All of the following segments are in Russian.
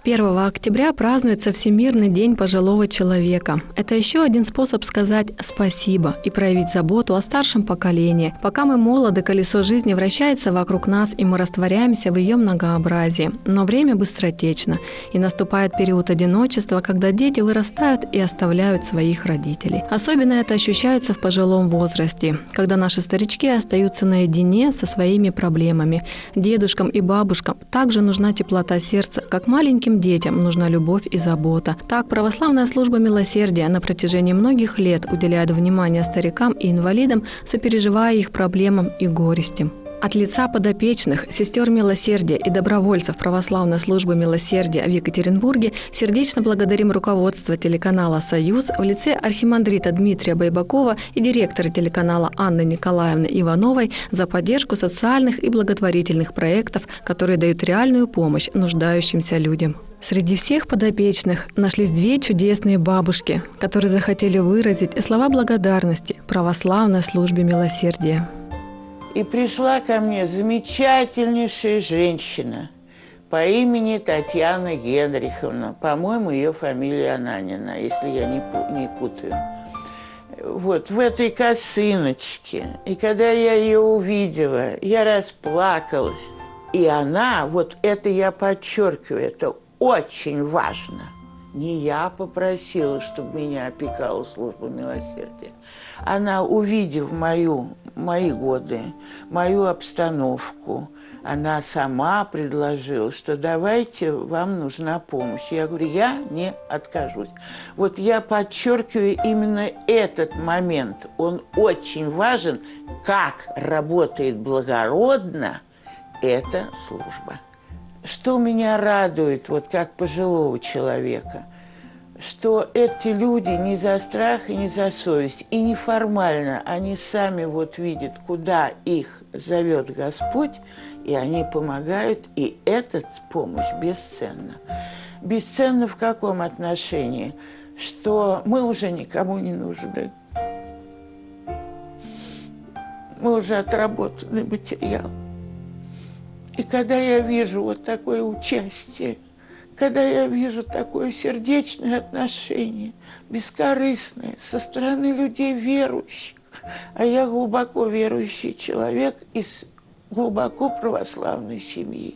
1 октября празднуется Всемирный день пожилого человека. Это еще один способ сказать спасибо и проявить заботу о старшем поколении. Пока мы молоды, колесо жизни вращается вокруг нас, и мы растворяемся в ее многообразии. Но время быстротечно, и наступает период одиночества, когда дети вырастают и оставляют своих родителей. Особенно это ощущается в пожилом возрасте, когда наши старички остаются наедине со своими проблемами. Дедушкам и бабушкам также нужна теплота сердца, как маленьким детям нужна любовь и забота. Так, православная служба милосердия на протяжении многих лет уделяет внимание старикам и инвалидам, сопереживая их проблемам и горестям. От лица подопечных, сестер милосердия и добровольцев православной службы милосердия в Екатеринбурге сердечно благодарим руководство телеканала «Союз» в лице архимандрита Дмитрия Байбакова и директора телеканала Анны Николаевны Ивановой за поддержку социальных и благотворительных проектов, которые дают реальную помощь нуждающимся людям. Среди всех подопечных нашлись 2 чудесные бабушки, которые захотели выразить слова благодарности православной службе милосердия. И пришла ко мне замечательнейшая женщина по имени Татьяна Генриховна. По-моему, ее фамилия Ананина, если я не путаю. Вот, в этой косыночке. И когда я ее увидела, я расплакалась. И она, вот это я подчеркиваю, это очень важно. Не я попросила, чтобы меня опекала служба милосердия. Она, увидев мои годы, мою обстановку, она сама предложила, что давайте, вам нужна помощь. Я говорю, я не откажусь. Вот я подчеркиваю именно этот момент. Он очень важен, как работает благородно эта служба. Что меня радует, вот как пожилого человека, что эти люди не за страх и не за совесть, и неформально, они сами вот видят, куда их зовет Господь, и они помогают, и эта помощь бесценна. Бесценна в каком отношении? Что мы уже никому не нужны. Мы уже отработанный материал. И когда я вижу вот такое участие, когда я вижу такое сердечное отношение, бескорыстное, со стороны людей верующих, а я глубоко верующий человек из глубоко православной семьи,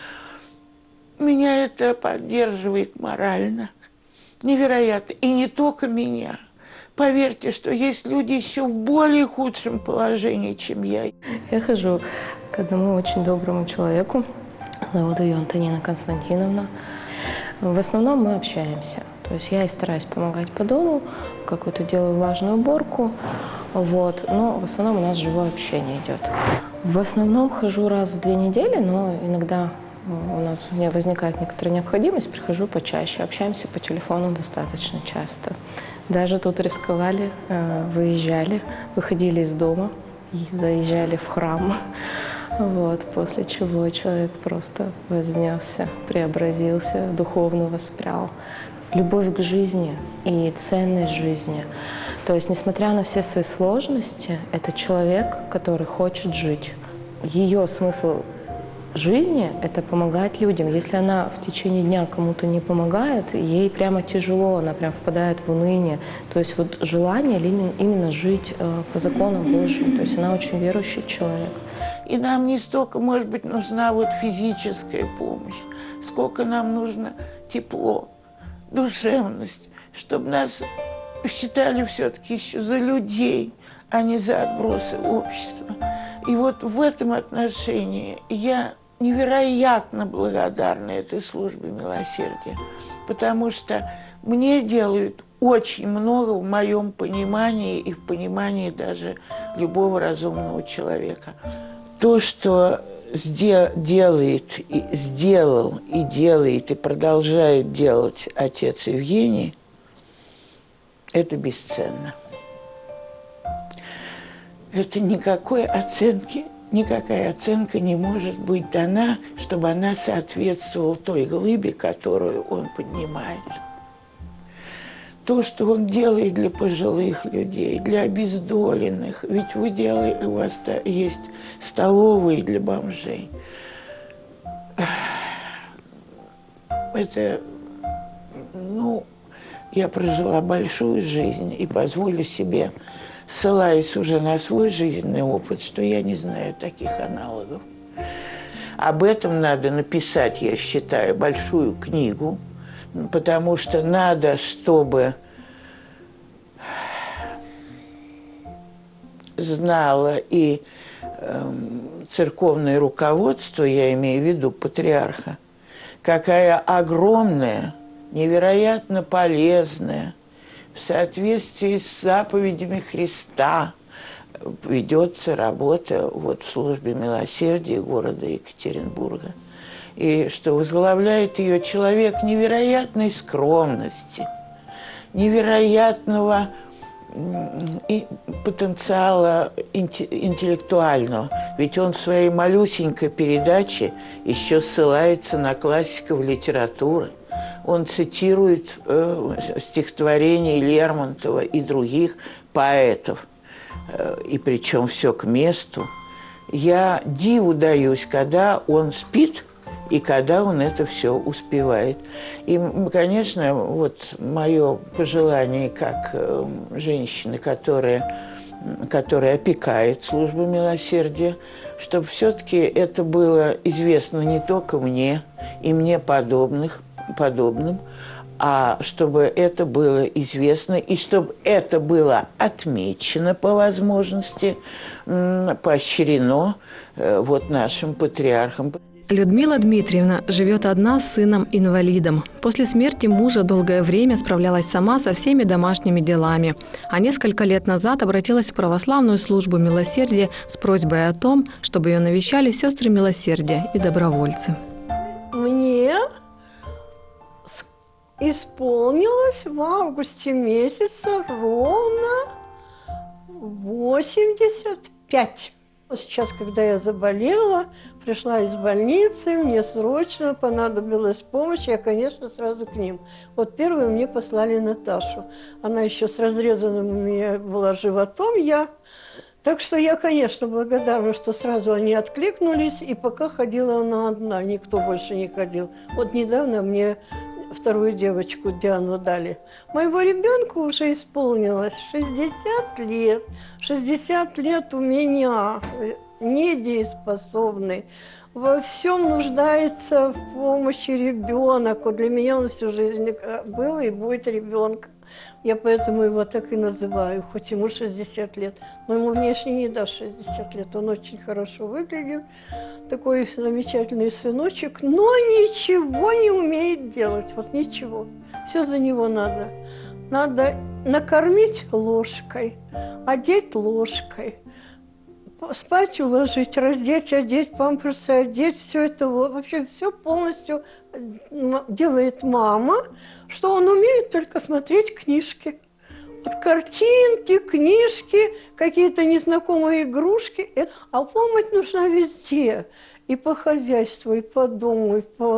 меня это поддерживает морально. Невероятно. И не только меня. Поверьте, что есть люди еще в более худшем положении, чем я. Я хожу к одному очень доброму человеку, зовут ее Антонина Константиновна. В основном мы общаемся. То есть я и стараюсь помогать по дому, какую-то делаю влажную уборку, вот. Но в основном у нас живое общение идет. В основном хожу раз в 2 недели, но иногда у меня возникает некоторая необходимость, прихожу почаще, общаемся по телефону достаточно часто. Даже тут рисковали, выезжали, выходили из дома, заезжали в храм. Вот, после чего человек просто вознесся, преобразился, духовно воспрял. Любовь к жизни и ценность жизни. То есть, несмотря на все свои сложности, это человек, который хочет жить. Ее смысл жизни – это помогать людям. Если она в течение дня кому-то не помогает, ей прямо тяжело, она прям впадает в уныние. То есть вот желание именно жить по законам Божьим. То есть она очень верующий человек. И нам не столько, может быть, нужна вот физическая помощь, сколько нам нужно тепло, душевность, чтобы нас считали все-таки еще за людей, а не за отбросы общества. И вот в этом отношении я невероятно благодарна этой службе милосердия, потому что мне делают очень много в моем понимании и в понимании даже любого разумного человека. То, что делает, и сделал, и делает, и продолжает делать отец Евгений, это бесценно. Это никакой оценки, никакая оценка не может быть дана, чтобы она соответствовала той глыбе, которую он поднимает. То, что он делает для пожилых людей, для обездоленных. Ведь у вас есть столовые для бомжей. это, ну, я прожила большую жизнь и позволю себе, ссылаясь уже на свой жизненный опыт, что я не знаю таких аналогов. Об этом надо написать, я считаю, большую книгу, потому что надо, чтобы знало и церковное руководство, я имею в виду патриарха, какая огромная, невероятно полезная, в соответствии с заповедями Христа ведется работа вот в службе милосердия города Екатеринбурга. И что возглавляет ее человек невероятной скромности, невероятного и потенциала интеллектуального. Ведь он в своей малюсенькой передаче еще ссылается на классиков литературы. Он цитирует стихотворения Лермонтова и других поэтов. И причем все к месту. Я диву даюсь, когда он спит и когда он это все успевает. И, конечно, вот мое пожелание как женщины, которая опекает службу милосердия, чтобы все-таки это было известно не только мне и мне подобным, а чтобы это было известно и чтобы это было отмечено по возможности, поощрено вот нашим патриархом. Людмила Дмитриевна живет одна с сыном-инвалидом. После смерти мужа долгое время справлялась сама со всеми домашними делами. А несколько лет назад обратилась в православную службу милосердия с просьбой о том, чтобы ее навещали сестры милосердия и добровольцы. Мне исполнилось в августе месяце ровно 85. Сейчас, когда я заболела, пришла из больницы, мне срочно понадобилась помощь, я, конечно, сразу к ним. Вот первую мне послали Наташу. Она еще с разрезанным у меня была животом, Так что я, конечно, благодарна, что сразу они откликнулись, и пока ходила она одна, никто больше не ходил. Вот недавно мне вторую девочку Диану дали. Моего ребенку уже исполнилось 60 лет. 60 лет у меня, недееспособный. Во всем нуждается в помощи ребенок. Вот для меня он всю жизнь был и будет ребенком. Я поэтому его так и называю, хоть ему 60 лет. Но ему внешне не даст 60 лет. Он очень хорошо выглядит, такой замечательный сыночек, но ничего не умеет делать. Вот ничего. Все за него надо. Надо накормить ложкой, одеть ложкой, спать уложить, раздеть, одеть, памперсы одеть, все это, вообще все полностью делает мама, что он умеет только смотреть книжки. Вот картинки, книжки, какие-то незнакомые игрушки. А помощь нужна везде. И по хозяйству, и по дому,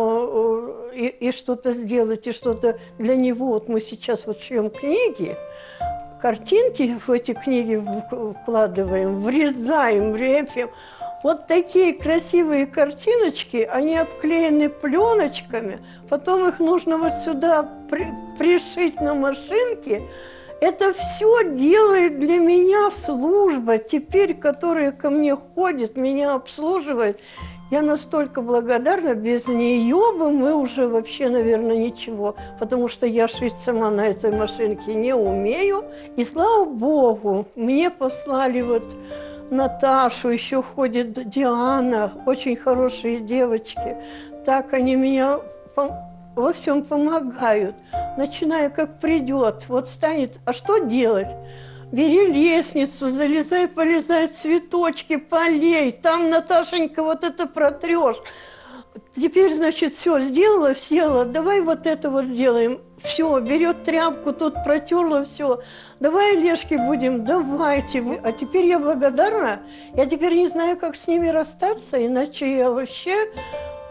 и что-то сделать, и что-то для него. Вот мы сейчас вот шьем книги, картинки в эти книги вкладываем, врезаем, репим. Вот такие красивые картиночки, они обклеены пленочками, потом их нужно вот сюда пришить на машинке. Это все делает для меня служба, теперь, которая ко мне ходит, меня обслуживает. Я настолько благодарна, без нее бы мы уже вообще, наверное, ничего, потому что я шить сама на этой машинке не умею. И слава богу, мне послали вот Наташу, еще ходит Диана, очень хорошие девочки. Так они меня во всем помогают, начиная как придет, вот станет, а что делать? Бери лестницу, залезай, полезай, цветочки, полей, там, Наташенька, вот это протрешь. Теперь, значит, все, сделала, села, давай вот это вот сделаем. Все, берет тряпку, тут протерла, все. Давай, Олежки, будем, давайте. А теперь я благодарна, я теперь не знаю, как с ними расстаться, иначе я вообще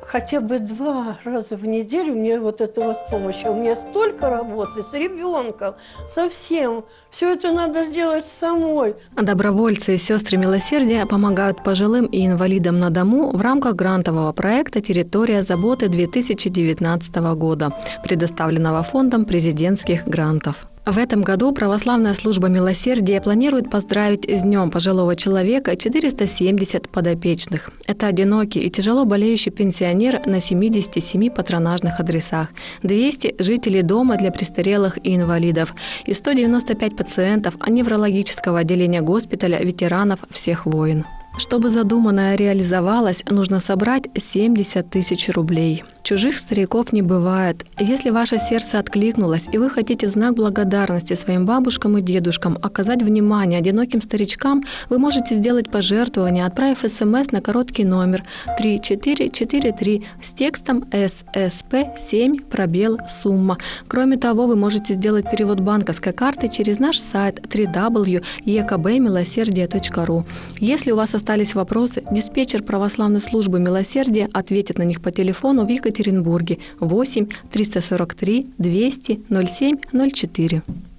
хотя бы 2 раза в неделю мне вот эта вот помощь. А у меня столько работы с ребенком, со всем. Все это надо сделать самой. Добровольцы и сестры милосердия помогают пожилым и инвалидам на дому в рамках грантового проекта «Территория заботы» 2019 года, предоставленного Фондом президентских грантов. В этом году Православная служба милосердия планирует поздравить с Днем пожилого человека 470 подопечных. Это одинокий и тяжело болеющий пенсионер на 77 патронажных адресах, 200 жителей дома для престарелых и инвалидов и 195 пациентов неврологического отделения госпиталя ветеранов всех войн. Чтобы задуманное реализовалось, нужно собрать 70 тысяч рублей. Чужих стариков не бывает. Если ваше сердце откликнулось, и вы хотите в знак благодарности своим бабушкам и дедушкам оказать внимание одиноким старичкам, вы можете сделать пожертвование, отправив СМС на короткий номер 3443 с текстом ССП7 сумма. Кроме того, вы можете сделать перевод банковской карты через наш сайт www.ekbmiloserdие.ru. Если у вас остались вопросы, диспетчер Православной службы милосердия ответит на них по телефону в Екатеринбурге 8 343 200 07 04.